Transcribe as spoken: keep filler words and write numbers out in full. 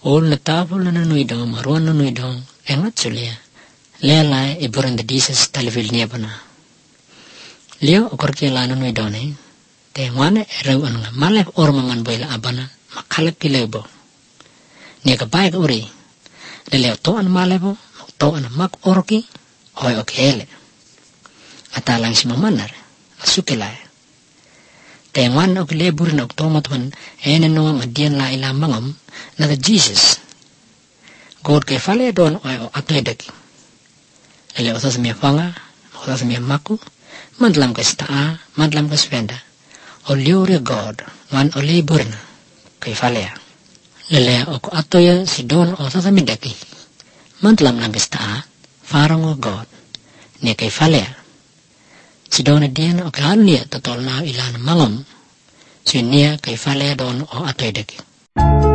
Ol na tafel na nui dong, maruan na nui dong, engat sulia. Lea lai iburan da dises talifil niya pa na. Leo okor kia la na nui dong eh. Te ngwane erau anu nga malek ormangan boila abana, makalak kilebo. Nia ka baik uri. Leleo to an malebo, to an mak orki, oi oke hele. Ata lang si mamanar, asuke lai. Te ngwan ok lebur na ok tomat wan ene no madian la ila mangam na the Jesus. God ke fale don oi o atledaki. Leleo osas mia fanga, osas mia maku, mandlam ka staa, mandlam ka svenda. O liure God, ngwan o lebur na, ke falea. Lelea ok atoya si don osas midaki. Mandlam lang ka staa, farang o God, ni ke falea. Si dona dian o kahan niya tatol na ilan mangam. Si niya kay falea don o atoy daki.